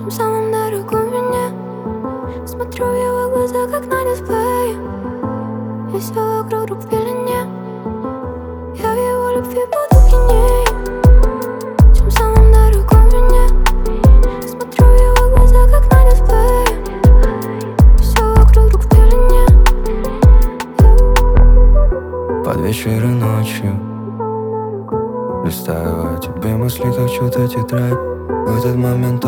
тем самым дорогой мне. Смотрю в его глаза, как на дисплее, и все вокруг друг в пелене. Я в его любви буду пьяней, тем самым дорогой мне. Смотрю в его глаза, как на дисплее, и все вокруг друг в пелене. Под вечер и ночью листаю о тебе мысли, как чью-то тетрадь. В этот момент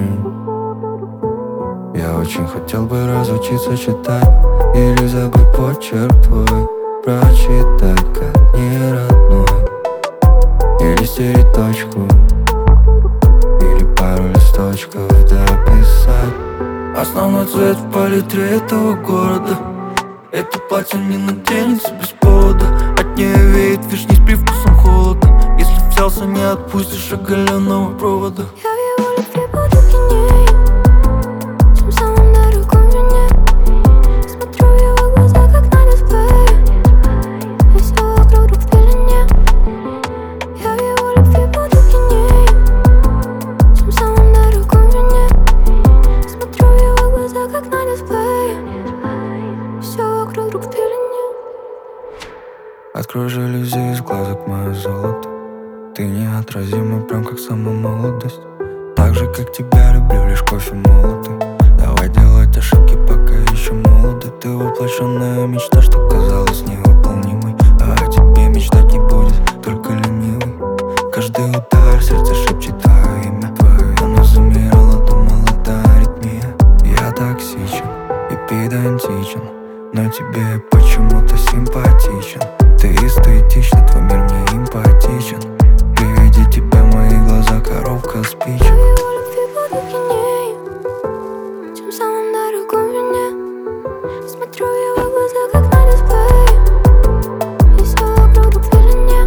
я очень хотел бы разучиться читать или забыть почерк твой, прочитать как не родной, или стереть точку, или пару листочков дописать. Основной цвет в палитре этого города. Это платье не наденется без повода. От нее веет вишней с привкусом холода. Если взялся, не отпустишь оголенного провода. Я в его любви буду пьяней, тем самым дорогой мне. Смотрю в его глаза, как на дисплее, и все вокруг друг в пелене. Я в его любви буду пьяней, тем самым дорогой мне. Смотрю в его глаза, как на дисплее, и все вокруг друг в пелене. Открой жалюзи из глазок, мое золото. Ты неотразима, прям как сама молодость. Так же, как тебя люблю, лишь кофе молотый. Давай делать ошибки, пока еще молоды. Ты воплощенная мечта, что казалась невыполнимой. А о тебе мечтать не будет, только ленивый. Каждый удар сердце шепчет твое имя. Оно замирало, думала, это аритмия. Я токсичен и педантичен, но тебе почему-то симпатичен. Ты эстетична, твой мир мне эмпатичен. При виде тебя мои глаза коробка спичек. Я в его любви буду пьяней, тем самым дорогой мне. Смотрю в его глаза, как на дисплее, и все вокруг друг в пелене.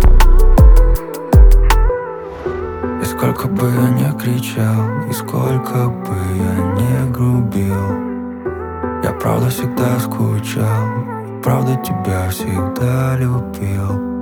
И сколько бы я ни кричал, и сколько бы я ни грубил, я правда всегда скучал, правда тебя всегда любил.